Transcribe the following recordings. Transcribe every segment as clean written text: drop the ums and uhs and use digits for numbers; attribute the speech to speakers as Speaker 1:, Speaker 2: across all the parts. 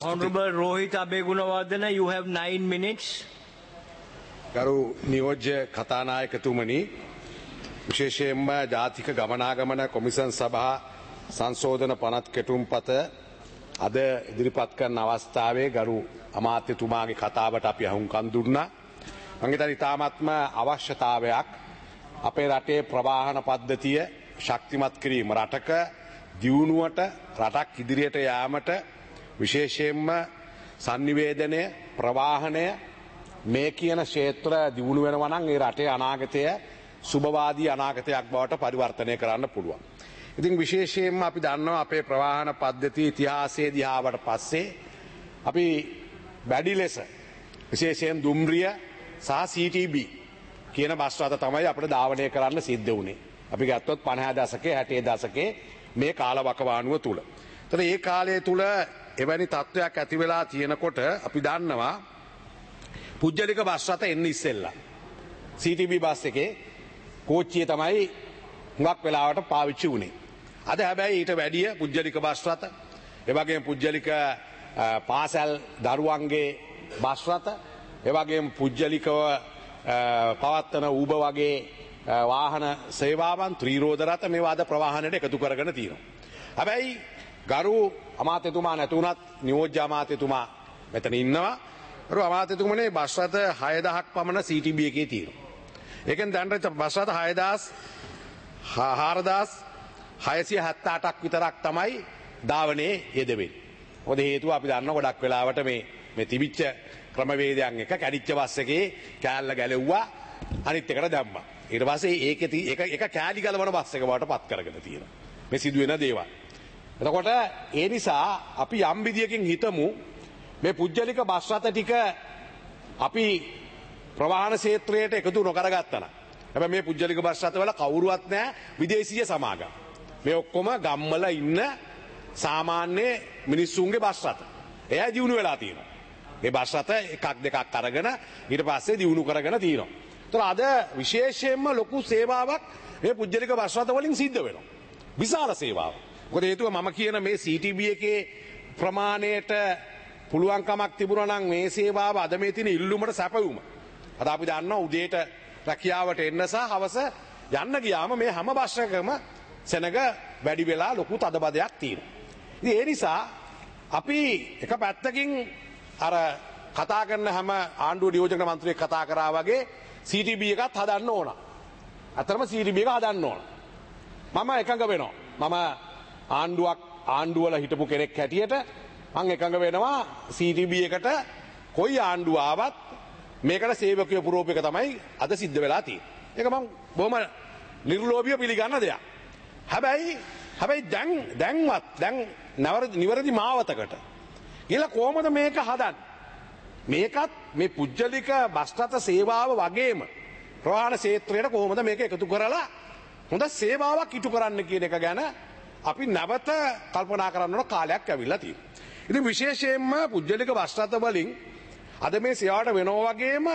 Speaker 1: Honorable Rohit Abegunawardena, you have 9 minutes.
Speaker 2: ගරු නියෝජ්‍ය කතානායකතුමනි විශේෂයෙන්ම ජාතික ගමනාගමන කොමිසම් සභා සංශෝධන පනත් කෙටුම්පත අද ඉදිරිපත් කරන අවස්ථාවේ ගරු අමාත්‍යතුමාගේ කතාවට අපි අහුම්කන් දුන්නා. මම හිතන්නේ ඉතාමත්ම අවශ්‍යතාවයක් අපේ රටේ ප්‍රවාහන පද්ධතිය ශක්තිමත් කිරීම රටක දියුණුවට රටක් ඉදිරියට යාමට විශේෂයෙන්ම sannivedanaය ප්‍රවාහනය මේ කියන ක්ෂේත්‍ර දියුණු වෙනවා නම් ඒ රටේ අනාගතය සුබවාදී අනාගතයක් බවට පරිවර්තනය කරන්න පුළුවන්. ඉතින් විශේෂයෙන්ම අපි දන්නවා අපේ ප්‍රවාහන පද්ධතිය ඉතිහාසයේ දිහාවට පස්සේ අපි වැඩි ලෙස විශේෂයෙන් දුම්රිය සහ CTB කියන බස් රථ තමයි අපිට ධාවනය කරන්න සිද්ධ වුණේ. අපි ගත්තොත් 50 දශකයේ 60 දශකයේ මේ කාලවකවානුව තුල. ඒතර මේ කාලය තුල එවැනි තත්ත්වයක් ඇති වෙලා තියෙනකොට අපි දන්නවා පුජ්‍යලික බස් රථ එන්න ඉස්සෙල්ලා CTB බස් එකේ කෝච්චිය තමයි හුඟක් වෙලාවට පාවිච්චි වුණේ. අද හැබැයි ඊට වැඩිය පුජ්‍යලික බස් රථ, ඒ වගේම පුජ්‍යලික පාසල් දරුවන්ගේ බස් රථ, ඒ වගේම පුජ්‍යලිකව පවත්වන ඌබ වගේ වාහන සේවාවන් ත්‍රිරෝද රථ මේවා අද ප්‍රවාහනයට එකතු කරගෙන තියෙනවා. හැබැයි ගරු අමාත්‍යතුමා නැතුණත් නියෝජ්‍ය අමාත්‍යතුමා මෙතන ඉන්නවා. ගරු අමාත්‍යතුමනේ බස් රථ 6000ක් පමණ CTB එකේ තියෙනවා. ඒකෙන් දැනට බස් රථ 4678ක් විතරක් තමයි ධාවනයේ යෙදෙන්නේ. මොකද හේතුව අපි දන්නවා ගොඩක් වෙලාවට මේ තිබිච්ච ක්‍රමවේදයන් එක කැඩිච්ච බස් එකේ කෑල්ල ගැලෙව්වා අනිත් එකට දැම්මා. ඊට පස්සේ ඒක කෑලි ගලවන බස් එක බවට පත් කරගෙන තියෙනවා. මේ සිදුවෙන දේවල්. එතකොට ඒ නිසා අපි යම් විදියකින් හිතමු මේ පුජ්‍යලික බස් රථ ටික අපි ප්‍රවාහන ක්ෂේත්‍රයට එකතු නොකරගත්තා නම්. හැබැයි මේ පුජ්‍යලික බස් රථවල කවුරුවත් නැහැ විදේශීය සමාගම්. මේ ඔක්කොම ගම්වල ඉන්න සාමාන්‍ය මිනිස්සුන්ගේ බස් රථ. එයා දිනු වෙලා තියෙනවා. මේ බස් රථ එකක් දෙකක් අරගෙන ඊට පස්සේ දිනු කරගෙන තියෙනවා. ඒතර අද විශේෂයෙන්ම ලොකු සේවාවක් මේ පුජ්‍යලික බස් රථ වලින් සිද්ධ වෙනවා. විශාල සේවාවක්. මොකද හේතුව මම කියන මේ CTB එකේ ප්‍රමාණයට පුළුවන්කමක් තිබුණා නම් මේ සේවාව අද මේ තියෙන ඉල්ලුමට සැපයුම. අද අපි දන්නවා උදේට රැකියාවට එන්න සහ හවස යන්න ගියාම මේ හැම බස් එකකම සෙනග වැඩි වෙලා ලොකු තදබදයක් තියෙනවා. ඉතින් ඒ නිසා අපි එක පැත්තකින් අර කතා කරන හැම ආණ්ඩුව නියෝජක මන්ත්‍රියෙක් කතා කරා වගේ CTB එකත් හදන්න ඕන. අතරම CTB එක හදන්න ඕන. මම එකඟ වෙනවා. මම ආණ්ඩුවල හිටපු කෙනෙක් හැටියට මම එකඟ වෙනවා CTB එකට කොයි ආණ්ඩුව ආවත් මේකට සේවකයෝ පුරෝප එක තමයි අද සිද්ධ වෙලා තියෙන්නේ. ඒක මම බොහොම නිර්ලෝභීව පිළිගන්න දෙයක්. හැබැයි දැන් නිවැරදි මාවතකට ගිහලා කොහොමද මේක හදන්නේ? මේකත් මේ පුජ්‍යලික බස් රථ සේවාව වගේම ප්‍රවාහන ක්ෂේත්‍රයට කොහොමද මේක එකතු කරලා හොඳ සේවාවක් ඉටු කරන්න කියන එක ගැන අපි නැවත කල්පනා කරන්න ඕන කාලයක් ඇවිල්ලා තියෙනවා. ඉතින් විශේෂයෙන්ම පුජ්‍යලික බස් රථ වලින් අද මේ සේවාවට වෙනවා වගේම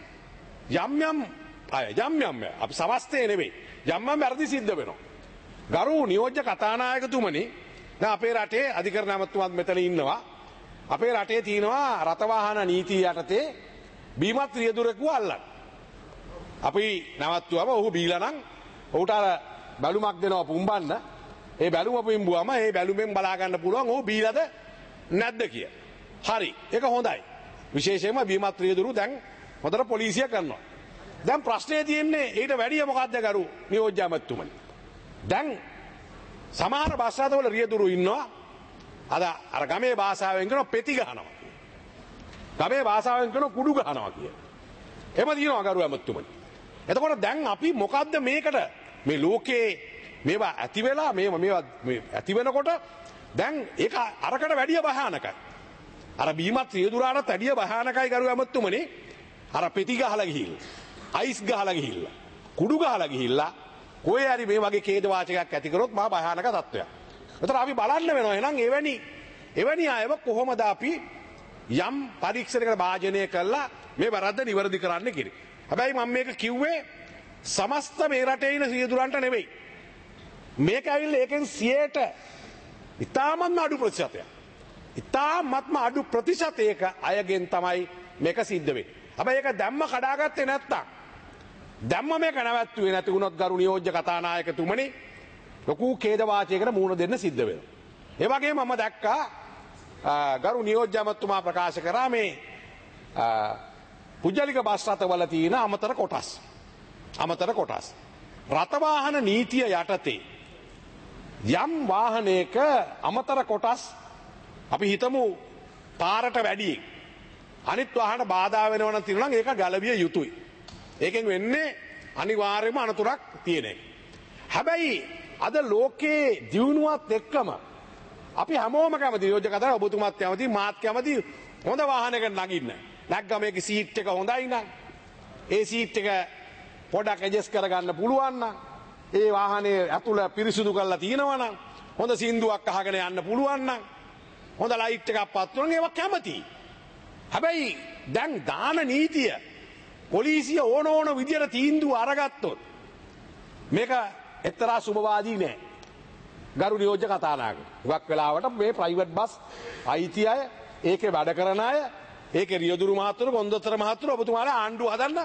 Speaker 2: යම් අපි සමස්තය නෙවෙයි යම් වැරදි සිද්ධ වෙනවා. ගරු නියෝජ්‍ය කතානායකතුමනි දැන් අපේ රටේ අධිකරණ ඇමතුමත් මෙතන ඉන්නවා. අපේ රටේ තියෙනවා රථ වාහන නීතිය යටතේ බීමත් රියදුරෙකු අල්ලන්න. අපි නැවතුවම ඔහු බීලා නම් ඔහුට අර බැලුමක් දෙනවා පුම්බන්න. ඒ බැලුම පුම්බුවම ඒ බැලුමෙන් බලා ගන්න පුළුවන් ඔහු බීලාද නැද්ද කිය. හරි. ඒක හොඳයි. විශේෂයෙන්ම බීමත් රියදුරු දැන් හොඳට පොලිසිය කරනවා. දැන් ප්‍රශ්නේ තියෙන්නේ ඊට වැඩිය මොකද්ද ගරු නියෝජ්‍ය ඇමතුමනි? දැන් සමහර බස් රථවල රියදුරු ඉන්නවා. අර ගමේ භාෂාවෙන් කියන පෙති ගහනවා. ගමේ භාෂාවෙන් කියන කුඩු ගහනවා කිය. එහෙම තියෙනවා ගරු ඇමතුමනි. එතකොට දැන් අපි මොකද්ද මේකට මේ ලෝකේ මේවා ඇති වෙලා මේවා ඇති වෙනකොට දැන් ඒක අරකට වැඩිය භයානකයි. අර බීමත් රියදුරාට වැඩිය භයානකයි ගරු ඇමතුමනි. අර පෙති ගහලා ගිහිල්ලා, අයිස් ගහලා ගිහිල්ලා, කුඩු ගහලා ගිහිල්ලා කොහේ හරි මේ වගේ ඛේද වාචකයක් ඇති කරොත් මහා භයානක තත්ත්වයක්. ඒතර අපි බලන්න වෙනවා එහෙනම් එවැනි අයව කොහොමද අපි යම් පරීක්ෂණයකට භාජනය කළා මේ වැරද්ද නිවැරදි කරන්න කිරි. හැබැයි මම මේක කිව්වේ සමස්ත මේ රටේ ඉන්න රියදුරන්ට නෙවෙයි. මේක ඇවිල්ලා ඒකෙන් 100ට ඉතාමත්ම අඩු ප්‍රතිශතයක්. ඉතාමත්ම අඩු ප්‍රතිශතයක අයගෙන් තමයි මේක සිද්ධ වෙන්නේ. හැබැයි ඒක දැම්ම කඩාගත්තේ නැත්තම් දැම්ම මේක නැවැත්තුවේ නැති වුණොත් ගරු නියෝජ්‍ය කතානායකතුමනි ලොකු ඛේදවාචයකට මුහුණ දෙන්න සිද්ධ වෙනවා. ඒ වගේම මම දැක්කා ගරු නියෝජ්‍ය අමාත්‍යතුමා ප්‍රකාශ කරා මේ පුජ්‍යලික බස් රථවල තියෙන අමතර කොටස් රථවාහන නීතිය යටතේ යම් වාහනයක අමතර කොටස් අපි හිතමු පාරට වැඩි අනිත් වාහන බාධා වෙනවා නම් තියෙනවා නම් ඒක ගැලවිය යුතුයි. ඒකෙන් වෙන්නේ අනිවාර්යයෙන්ම අනතුරක් තියෙන එක. හැබැයි අද ලෝකයේ දියුණුවත් එක්කම අපි හැමෝම කැමති යෝජ්‍ය කතාව ඔබතුමාත් කැමති මාත් කැමති හොඳ වාහනයකට නගින්න. නැග්ගම මේකේ සීට් එක හොඳයි නම් ඒ සීට් එක පොඩක් ඇඩ්ජස්ට් කරගන්න පුළුවන් නම් ඒ වාහනේ ඇතුළ පිරිසිදු කරලා තියෙනවා නම් හොඳ සින්දුවක් අහගෙන යන්න පුළුවන් නම් හොඳ ලයිට් එකක් පත්වන ඒවා කැමති. හැබැයි දැන් දාන නීතිය පොලිසිය ඕන විදියට තීන්දුව අරගත්තොත් මේක එක්තරා සුබවාදී නෑ. ගරු නියෝජ්‍ය කතානායක හුඟක් වෙලාවට මේ ප්‍රයිවට් බස් අයිති අය ඒකේ වැඩ කරන අය ඒකේ රියදුරු මහත්තුරු කොන්දොස්තර මහත්තුරු ඔබතුමාලා ආණ්ඩුව හදන්න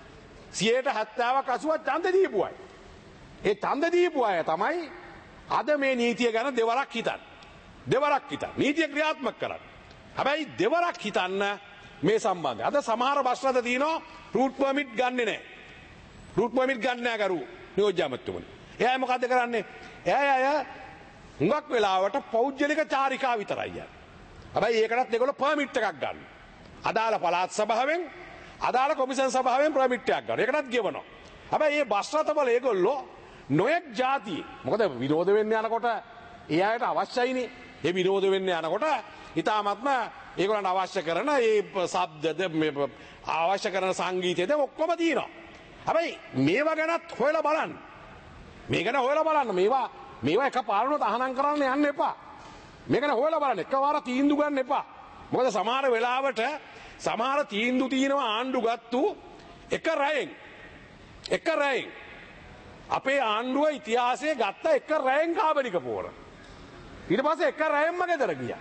Speaker 2: 70%ක් 80ක් ඡන්ද දීපු අය. ඒ ඡන්ද දීපු අය තමයි අද මේ නීතිය ගැන දෙවරක් හිතන්න. නීතිය ක්‍රියාත්මක කරන්න. හැබැයි දෙවරක් හිතන්න මේ සම්බන්ධය. අද සමහර බස් රථ තියෙනවා රූට් පර්මිට් ගන්නෙ නැහැ. රූට් පර්මිට් ගන්න නැහැ ගරු නියෝජ්‍ය අමාත්‍යතුමනි. එයා මොකද කරන්නේ? එයා හුඟක් වෙලාවට පෞද්ගලික චාරිකා විතරයි යන්නේ. හැබැයි ඒකටත් ඒගොල්ලෝ පර්මිට් එකක් ගන්න. අදාළ පළාත් සභාවෙන් අදාළ කොමිෂන් සභාවෙන් පර්මිට් එකක් ගන්න. ඒකටත් ගෙවනවා. හැබැයි මේ බස් රථවල ඒගොල්ලෝ නොයෙක් ಜಾති මොකද විරෝධ වෙන්න යනකොට ඒ අයට අවශ්‍යයිනේ. ඒ විරෝධ වෙන්න යනකොට ඊටාත්ම ඒගොල්ලන්ට අවශ්‍ය කරන ඒ ශබ්දද අවශ්‍ය කරන සංගීතයද ඔක්කොම තියෙනවා. හැබැයි මේවා ගැනත් හොයලා බලන්න. මේ ගැන හොයලා බලන්න. මේවා එකපාරට අහනම් කරන්න යන්න එපා. මේක ගැන හොයලා බලන්න. එකවර තීන්දුව ගන්න එපා. මොකද සමහර වෙලාවට සමහර තීන්දුව තියෙනවා ආණ්ඩු ගත්තු එක රැයෙන් අපේ ආණ්ඩුව ඉතිහාසයේ ගත්ත එක රැයෙන් කාබනික පෝර. ඊට පස්සේ එක රැයෙන්ම ගෙදර ගියා.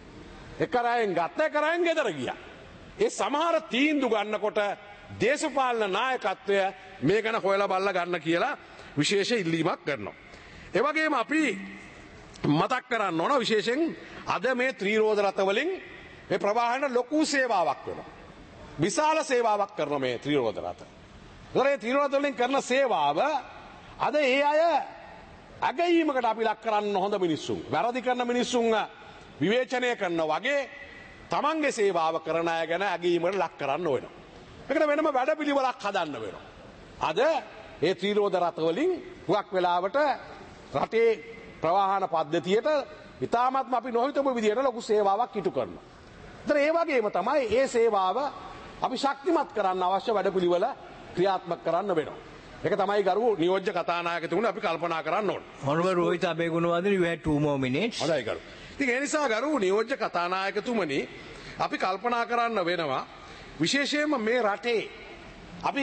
Speaker 2: එක රැයෙන් ගත්ත එක රැයෙන් ගෙදර ගියා. ඒ සමහර තීන්දුව ගන්නකොට දේශපාලන නායකත්වය මේ ගැන හොයලා බලලා ගන්න කියලා විශේෂ ඉල්ලීමක් කරනවා. ඒ වගේම අපි මතක් කරන්න ඕන විශේෂයෙන් අද මේ ත්‍රිරෝද රථ වලින් මේ ප්‍රවාහන ලොකු සේවාවක් වෙනවා. විශාල සේවාවක් කරන මේ ත්‍රිරෝද රථ. ඒ ත්‍රිරෝද වලින් කරන සේවාව අද ඒ අය අගයීමකට අපි ලක් කරන්න හොඳ මිනිස්සුන්. වැරදි කරන මිනිස්සුන් විවේචනය කරන වගේ තමන්ගේ සේවාව කරන අය ගැන අගයීමකට ලක් කරන්න වෙනවා. මේකට වෙනම වැඩපිළිවෙලක් හදන්න වෙනවා. අද ඒ ත්‍රිරෝද රථ වලින් හුඟක් වෙලාවට රටේ ප්‍රවාහන පද්ධතියට ඉතාමත්ම අපි නොහිතපු විදිහට ලොකු සේවාවක් ඉටු කරනවා. ඒතර ඒ වගේම තමයි ඒ සේවාව අපි ශක්තිමත් කරන්න අවශ්‍ය වැඩපිළිවෙල ක්‍රියාත්මක කරන්න වෙනවා. ඒක තමයි ගරු නියෝජ්‍ය කතානායකතුමනි අපි කල්පනා කරන්න ඕන.
Speaker 1: Honorable Rohit Abegunawardene, you had 2 more minutes.
Speaker 2: හොඳයි ගරු. ඉතින් ඒ නිසා ගරු නියෝජ්‍ය කතානායකතුමනි අපි කල්පනා කරන්න වෙනවා විශේෂයෙන්ම මේ රටේ අපි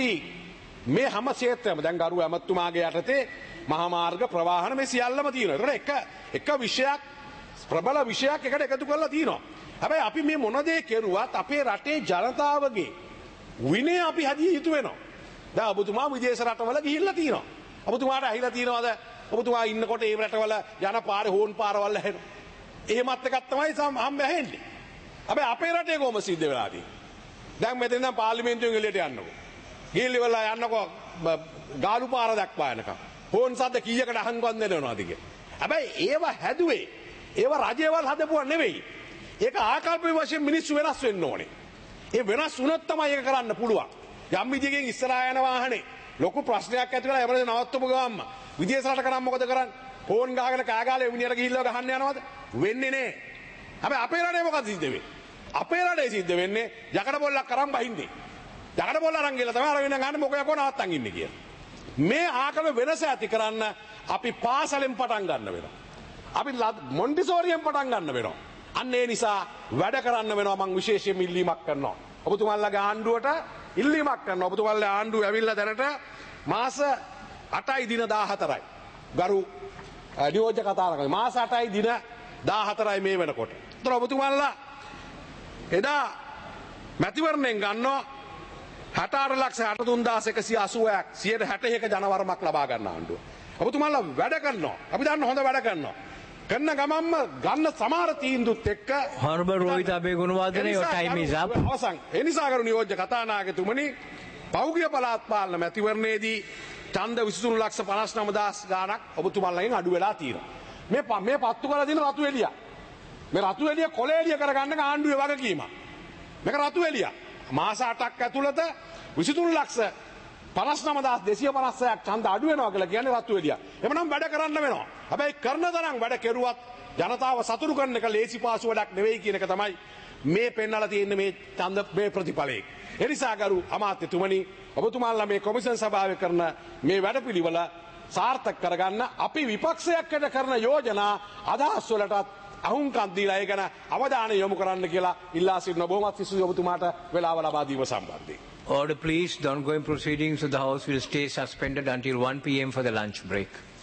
Speaker 2: මේ හැම ක්ෂේත්‍රයක්ම දැන් ගරු ඇමතුමාගේ යටතේ මහා මාර්ග ප්‍රවාහන මේ සියල්ලම තියෙනවා. ඒකට එක විෂයක් ප්‍රබල විෂයක් එකට එකතු කරලා තියෙනවා. හැබැයි අපි මේ මොන දේ කෙරුවත් අපේ රටේ ජනතාවගේ විනය අපි හදිය යුතු වෙනවා. දැන් ඔබතුමා විදේශ රටවල ගිහිල්ලා තියෙනවා. ඔබතුමාට ඇහිලා තියෙනවද? ඔබතුමා ඉන්නකොට ඒ රටවල යන පාරේ හෝන් පාරවල් ඇහෙනවා. එහෙමත් එකක් තමයි හම්බ ඇහෙන්නේ. හැබැයි අපේ රටේ කොහොම සිද්ධ වෙලා තියෙන්නේ? දැන් මෙතන නම් පාර්ලිමේන්තුවෙන් එළියට යන්නකෝ. ගිහිල්ලා යන්නකෝ ගාලු පාර දක්වා යනකම්. හෝන් සද්ද කීයකට අහංගොන් දෙනවද කියලා. හැබැයි ඒව හැදුවේ ඒව රජයවල් හදපුවා නෙවෙයි. ඒක ආකල්ප වශයෙන් මිනිස්සු වෙනස් වෙන්න ඕනේ. ඒ වෙනස් වුණොත් තමයි ඒක කරන්න පුළුවන්. යම් විදියකින් ඉස්සරහා යන වාහනේ ලොකු ප්‍රශ්නයක් ඇති වෙලා එවලේ නවත්තපු ගමන්ම විදේශ රට කරාම මොකද කරන්නේ? ෆෝන් ගහගෙන කෑගාලේ මිනිහට ගිහිල්ලා ගහන්න යනවද? වෙන්නේ නැහැ. හැබැයි අපේ රටේ මොකද සිද්ධ වෙන්නේ? අපේ රටේ සිද්ධ වෙන්නේ යකඩ බොල්ලක් අරන් බහින්නේ. යකඩ බොල්ල අරන් ගිහලා තමයි අර වෙන ගන්න මොකද යකෝ නවත්තන් ඉන්නේ කියලා. මේ ආකල්ප වෙනස ඇති කරන්න අපි පාසලෙන් පටන් ගන්න වෙනවා. අපි මොන්ටිසෝරියෙන් පටන් ගන්න වෙනවා. අන්න ඒ නිසා වැඩ කරන්න වෙනවා. මම විශේෂයෙන් ඉල්ලීමක් කරනවා. ඔබතුමාලගේ ආණ්ඩුවට ඉල්ලීමක් කරනවා. ඔබතුමාලගේ ආණ්ඩුව ඇවිල්ලා දැනට මාස 8යි දින 14යි. ගරු නියෝජ්‍ය කතානායක මාස 8යි දින 14යි මේ වෙනකොට. ඒතර ඔබතුමාලා එදා මැතිවරණයෙන් ගන්නවා 68,63,180ක් 161 ජනවරමක් ලබා ගන්න ආණ්ඩුව. ඔබතුමාලා වැඩ කරනවා. අපි දන්න හොඳ වැඩ කරනවා. කරන ගමන්ම ගන්න සමහර තීන්දුවත් එක්ක
Speaker 1: Honorable Rohit Abegunawardene, your time is up.
Speaker 2: අවසන්. ඒ නිසා කරු නියෝජ්‍ය කතානායකතුමනි පෞද්ගලික පළාත් පාලන මැතිවරණයේදී ඡන්ද 23,59,000 ගාණක් ඔබතුමාලගෙන් අඩු වෙලා තියෙනවා. මේ පත්තු කරලා දින රතු එළිය. මේ රතු එළිය කොළ එළිය කරගන්න ආණ්ඩුවේ වගකීම. මේක රතු එළිය. මාස 8ක් ඇතුළත 23,59,256ක් ඡන්ද අඩු වෙනවා කියලා කියන්නේ රතු එළිය. එමනම් වැඩ කරන්න වෙනවා. හැබැයි කරන තරම් වැඩ කෙරුවත් ජනතාව සතුටු කරන එක ලේසි පාසු වැඩක් නෙවෙයි කියන එක තමයි මේ පෙන්වලා තියෙන්නේ මේ ඡන්ද මේ ප්‍රතිඵලයේ. ඒ නිසා ගරු අමාත්‍යතුමනි ඔබතුමාලා මේ කොමිෂන් සභාවේ කරන මේ වැඩපිළිවෙල සාර්ථක කරගන්න අපි විපක්ෂයකට කරන යෝජනා අදහස් වලටත් අහුම්කම් දීලා ඒ ගැන අවධානය යොමු කරන්න කියලා ඉල්ලා සිටින බොහොමත් සිසු ඔබතුමාට වෙලාව ලබා දීම සම්බන්ධයෙන්.
Speaker 1: Order please, the ongoing proceedings of the House will stay suspended until 1 p.m. for the lunch break.